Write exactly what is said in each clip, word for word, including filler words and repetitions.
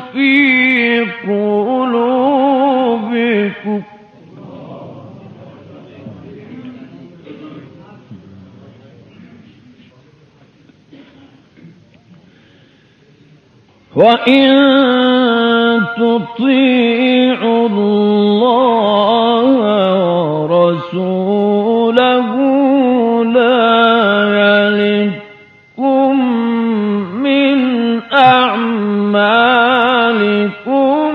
في قلوبكم وإن تطيعوا الله ورسوله لا يلدكم من أعمالكم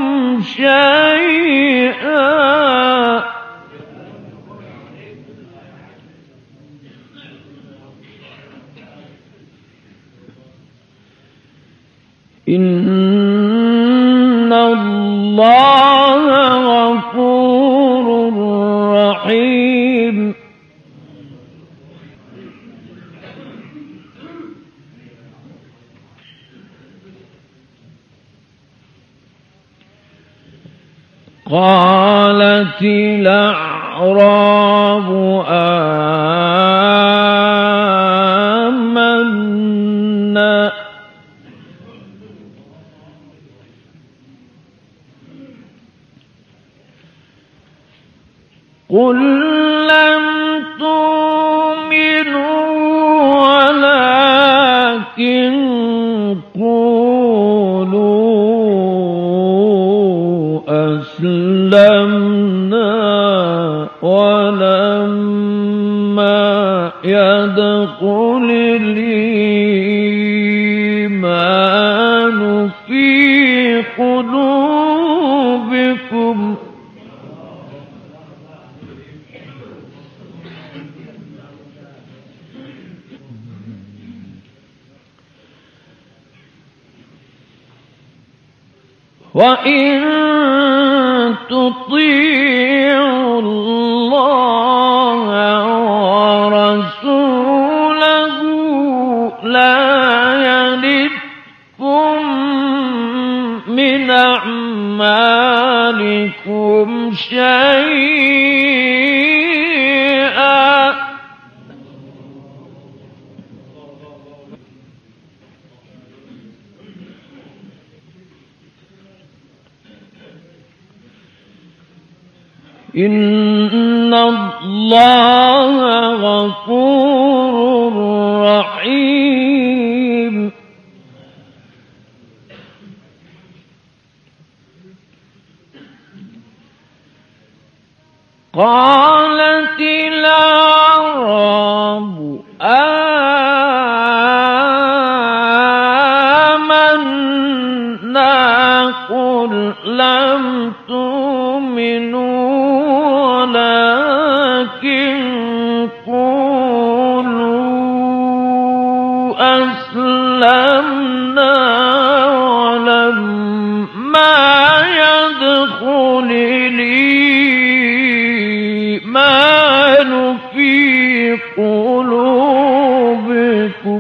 شيئا إن الله غفور رحيم قالت الأعراب آمنا قل لم تؤمنوا ولكن قولوا أسلمنا ولما يدخل الإيمان في قلوبكم وإن تطيعوا الله ورسوله لا يلدكم من أعمالكم شيئا إن الله غفور رحيم قالت الأعراب آمنا قل لم تؤمنوا ولكن قولوا أسلمنا ولما يدخل الإيمان في قلوبكم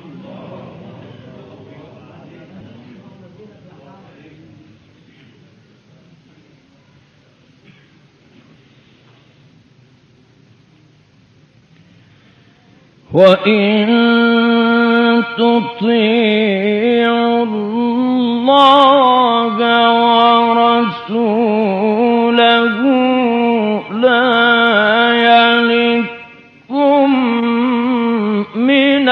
وإن تطيعوا الله ورسوله لا يلدكم من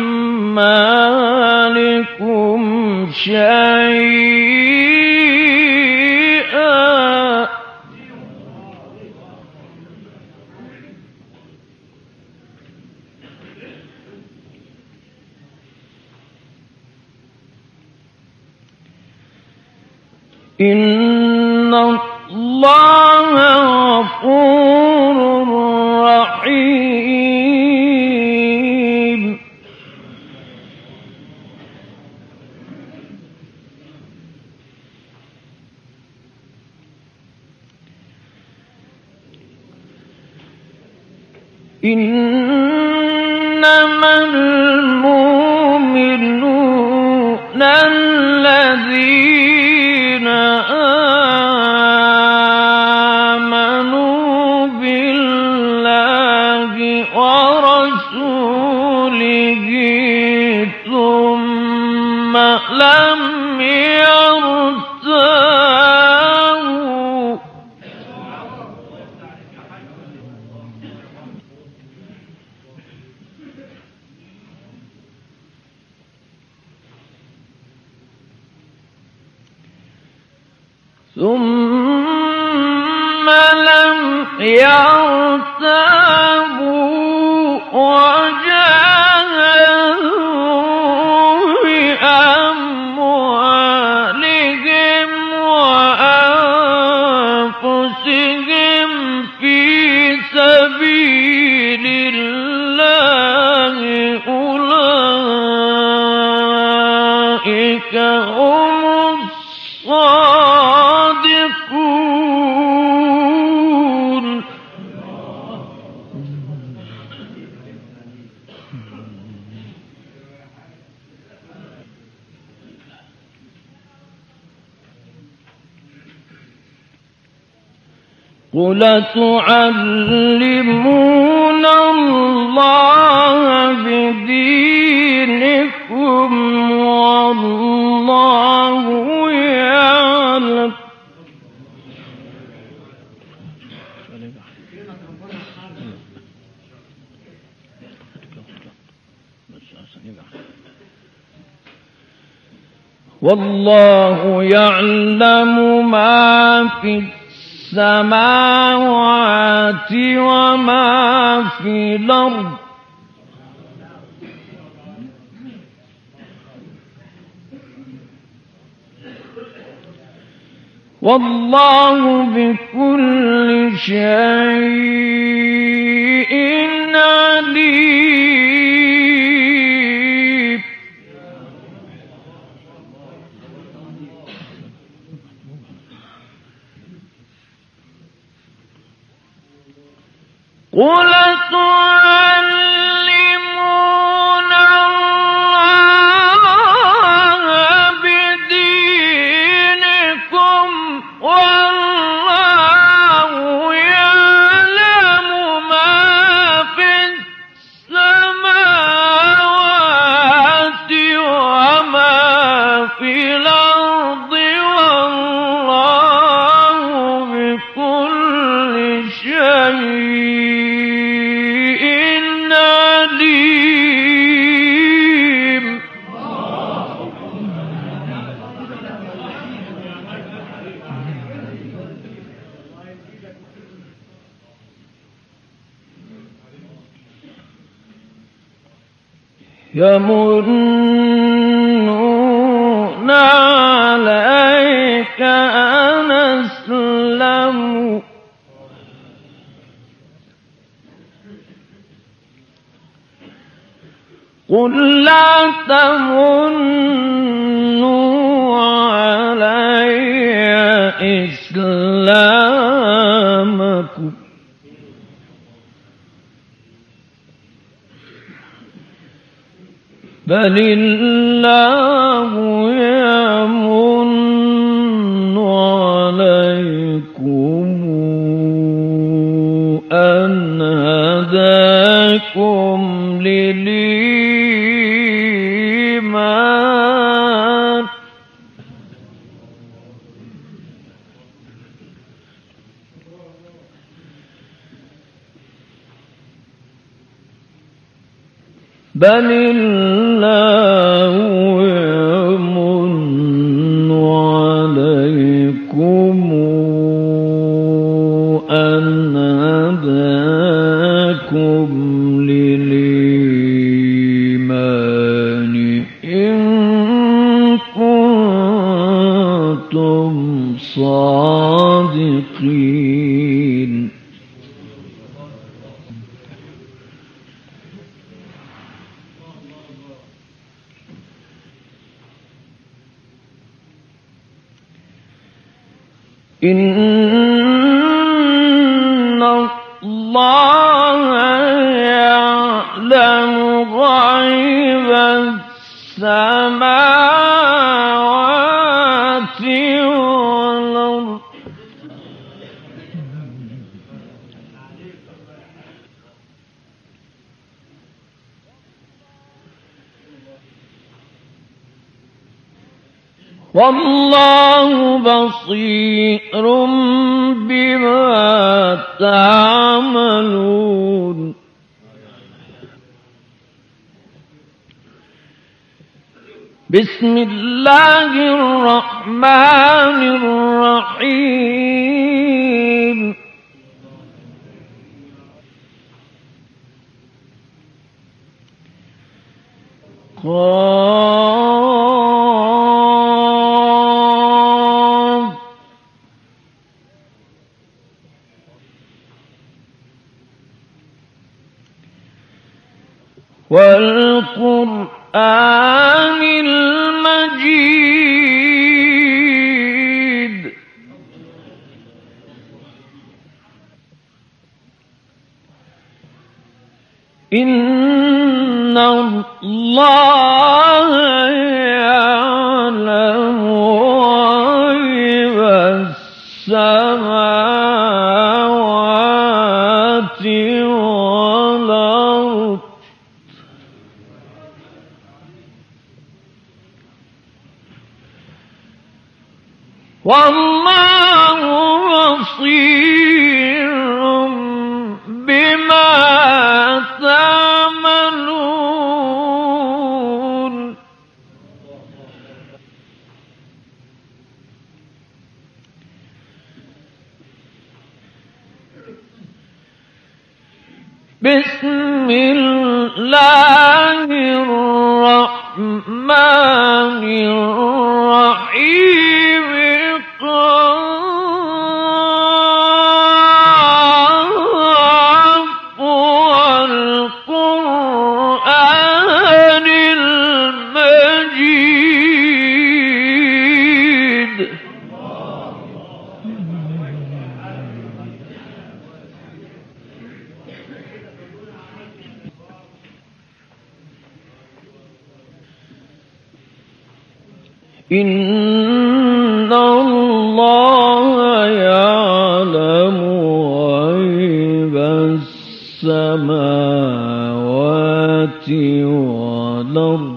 أعمالكم شيئا إن الله غفور رحيم إنما المؤمنون الذين آمنوا بالله ورسوله ثم لم يرتابوا ثم لم يرتابوا وجاهدوا بأموالهم وأنفسهم في سبيل الله أولئك هم الصادقون. قل تعلمون الله بدينكم والله يعلم والله يعلم ما في السماوات وما في الأرض والله بكل شيء عليم. قل تعلمون الله بدينكم والله يعلم ما في السماوات وما في الأرض والله بكل شيء يمنون عليك أن أسلموا قل لا تمنوا علي إسلامكم بل الله يمن عليكم أن هداكم للإيمان بل الله يمن عليكم أن هداكم للإيمان إن كنتم صادقين. إن الله يعلم غيب السماوات والأرض والله بصير بما تعملون. بسم الله الرحمن الرحيم قاف والقرآن المجيد إن الله يعلم غيب السماوات والأرض والله بصير بما تعملون بسم الله الرحمن الرحيم قاف والقرآن المجيد إن الله يعلم غيب السماوات والأرض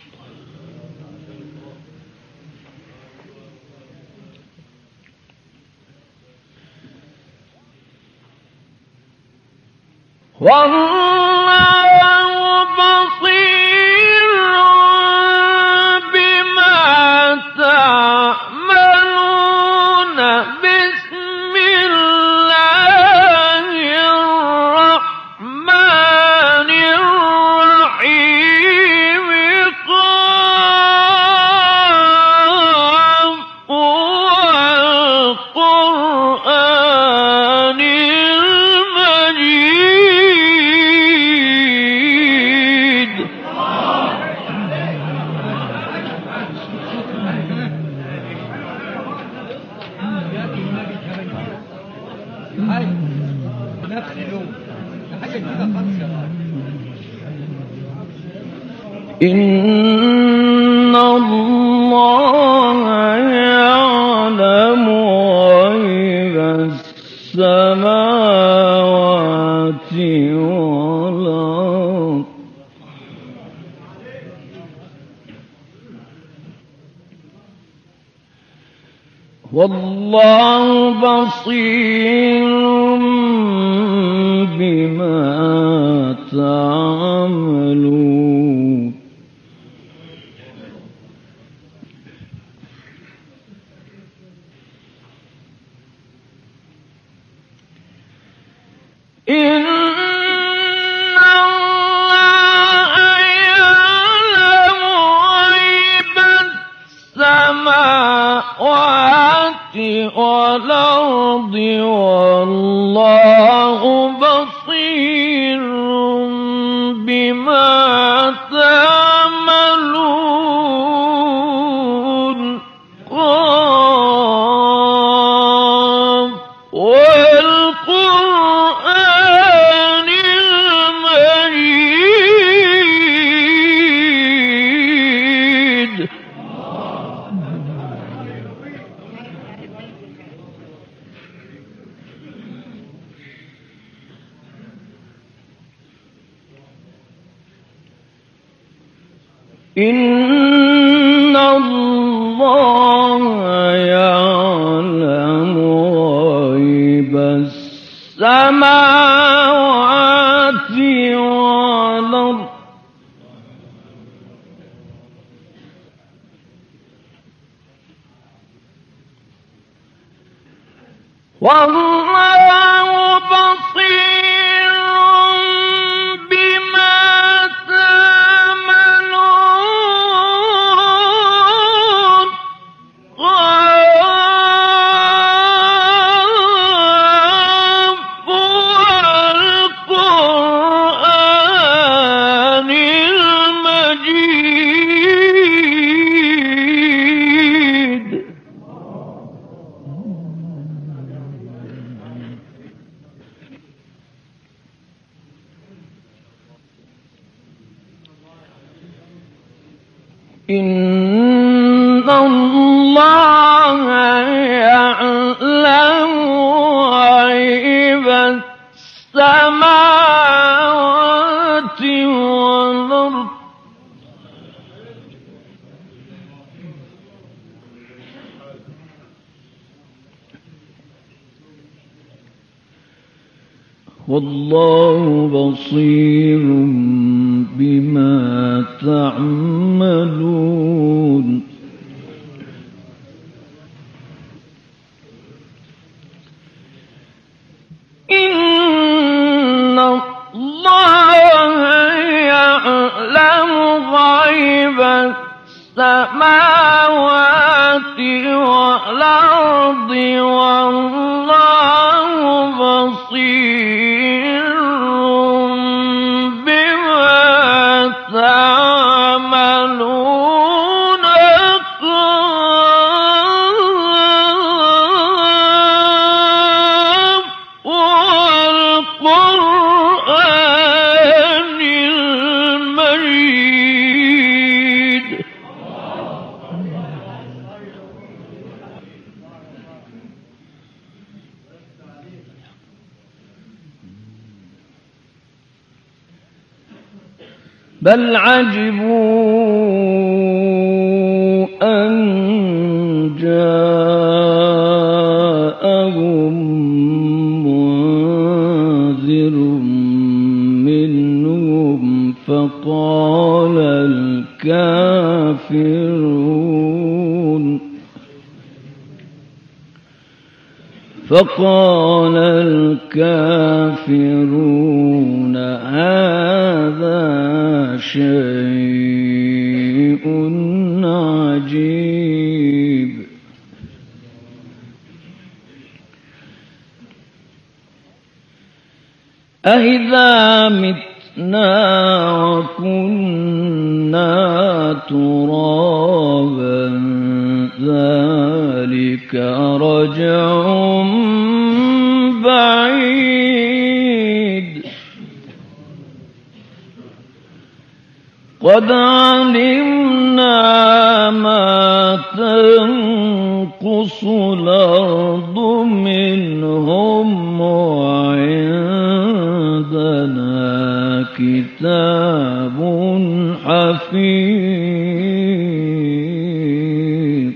والله بصير بما تعملون بسم الله الرحمن الرحيم قاف والقرآن المجيد إن الله يعلم غيب السماوات والأرض والله بصير بما تعملون إن الله يعلم غيب السماوات والأرض والله بصير بما تعملون قاف والقرآن المجيد إن الله يعلم غيب السماوات والأرض والله بصير بما تعملون قاف والقرآن المجيد إن الله يعلم غيب السماوات والأرض والله بصير بما تعملون إن الله يعلم غيب السماوات والأرض والله بصير بما تعملون والقرآن المجيد بل عجبوا أن جاءهم منذر منهم فقال الكافرون فقال الكافرون هذا شيء عجيب أإذا متنا وكنا ترابا ذلك رجع بعيد قد علمنا ما تنقص الأرض منهم وعندنا كتاب حفيظ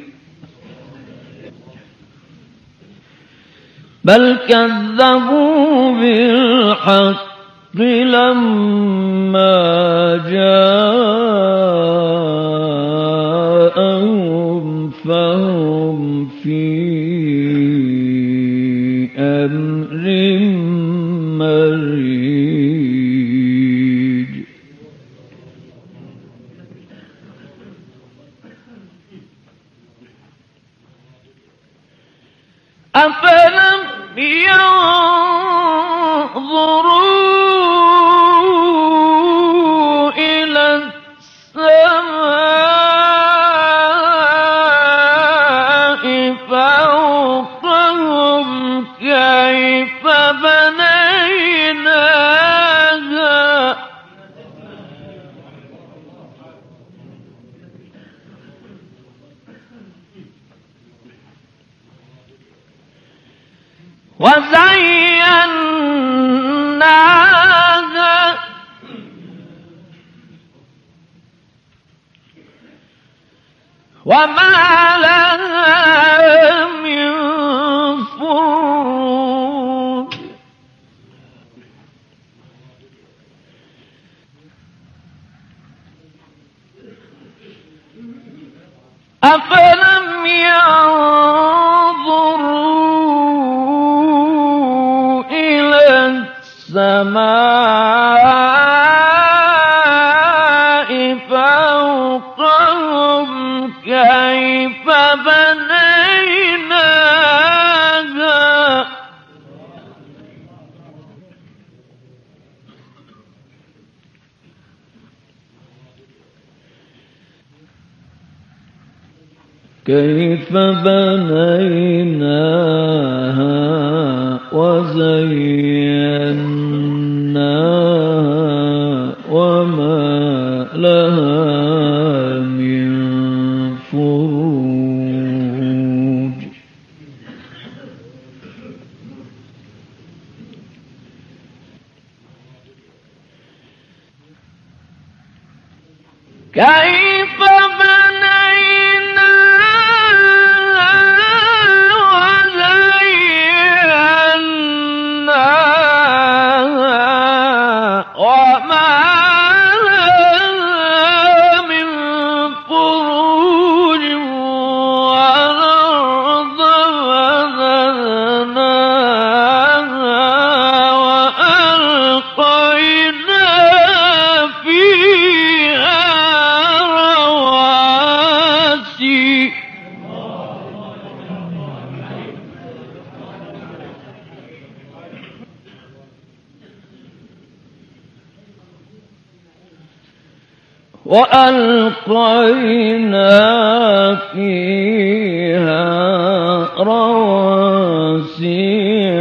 بل كذبوا بالحق لما جاءهم فهم في أمر مريج أفلم ينظروا إلى السماء فوقهم كيف بنيناها وزيناها وما لها من فروج أفلم ينظروا بنيناها كيف بنيناها وزيناها وما لها من فروج كيف وألقينا فيها رواسي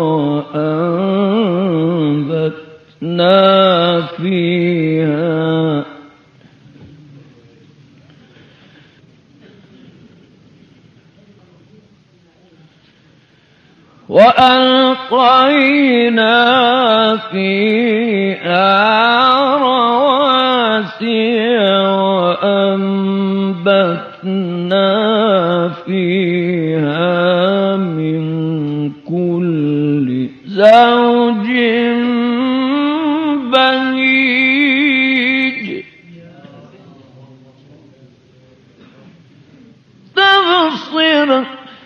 وأنبتنا فيها وألقينا فيها رواسي وأنبتنا فيها من كل زوج بهيج تبصرة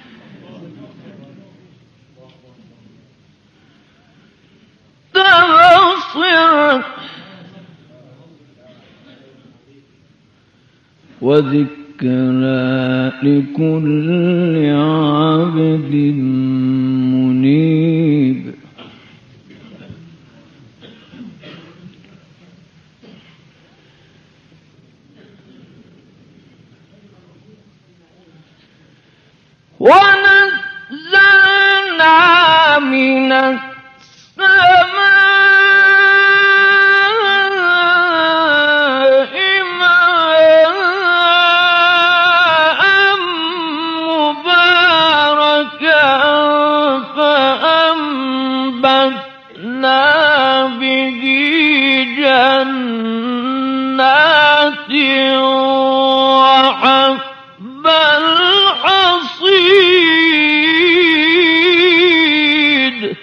تبصرة وذكرى لكل عبد منيب ونزلنا من السماء به جنات وحب الحصيد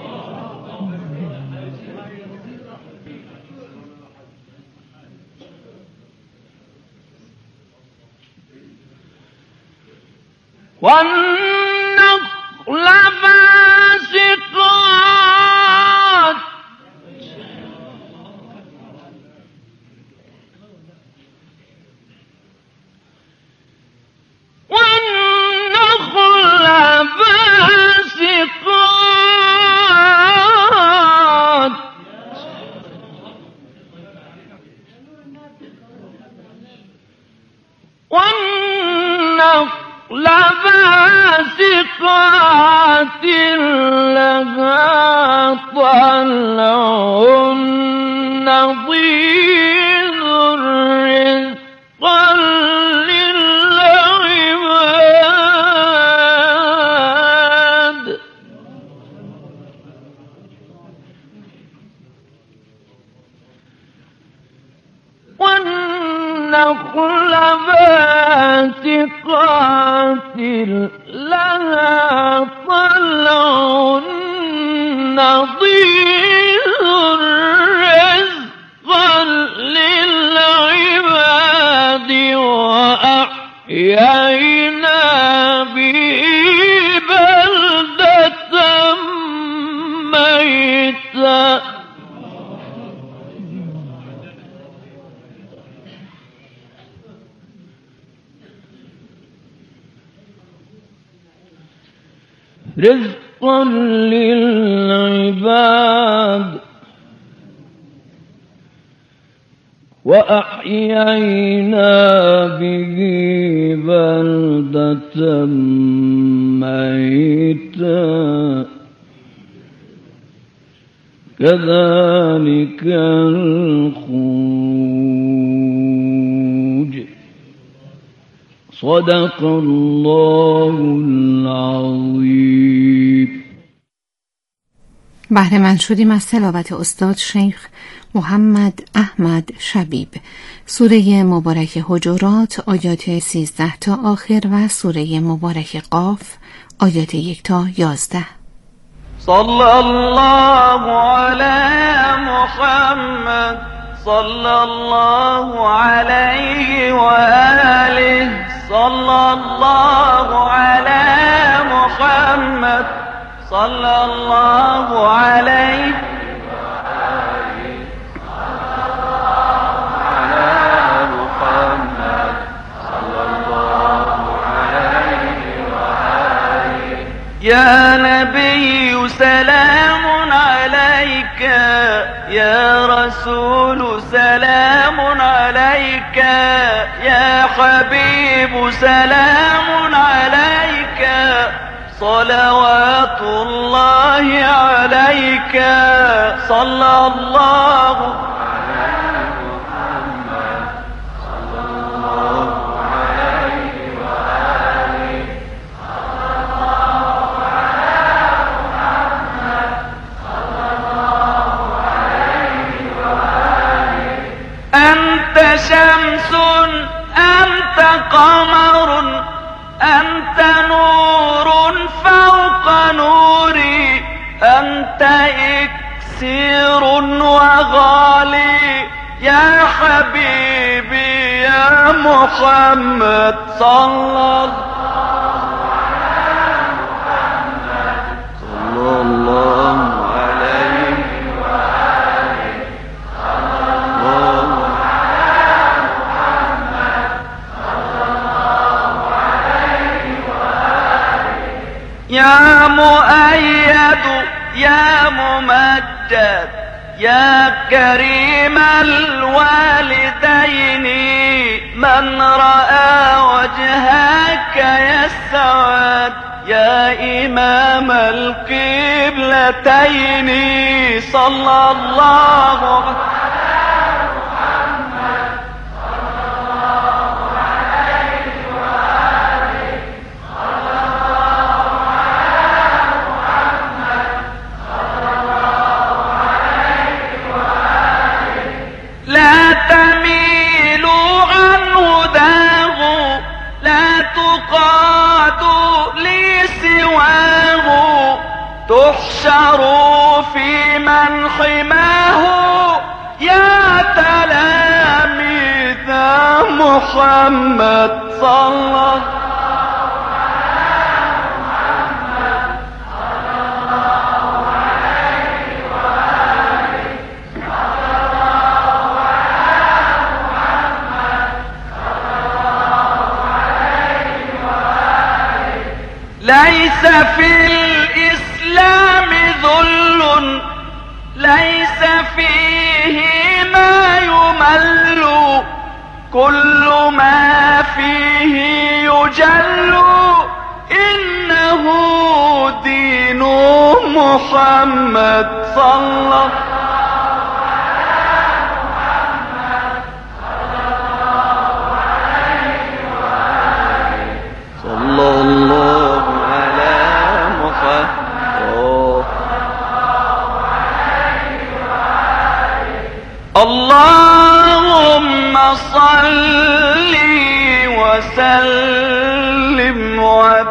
والنخل باسقات والنخل باسقات والنخل باسقات لها طلع نضيد رزقا للعباد والنخل باسقات لها طلع نضيد رزقا للعباد وأحيينا به بلدة ميتا رزقا للعباد وأحيينا به بلدة ميتا كذلك الخروج. صدق الله العظيم. بهره مند شدیم از تلاوت استاد شیخ محمد احمد شبیب، سوره مبارک حجرات آیات سیزده تا آخر و سوره مبارک قاف آیات یک تا یازده. صلی الله علی محمد صلی الله علیه و آله صلی الله علی محمد صلی الله علیه يا نبي سلام عليك يا رسول سلام عليك يا حبيب سلام عليك صلوات الله عليك صلى الله شمس أنت قمر أنت نور فوق نوري أنت إكسير وغالي يا حبيبي يا محمد صلى الله على محمد صلى الله عليه وآله صلى الله يا مؤيد يا ممجد يا كريم الوالدين من رأى وجهك يسعد يا إمام القبلتين صلى الله عليه لا تميلوا عن هداه لا تقادوا لي سواه تحشروا في من حماه يا تلاميذ محمد صلى الله ليس في الإسلام ذل ليس فيه ما يمل كل ما فيه يجل إنه دين محمد صلى الله صلى الله على محمد اللهم صل وسلم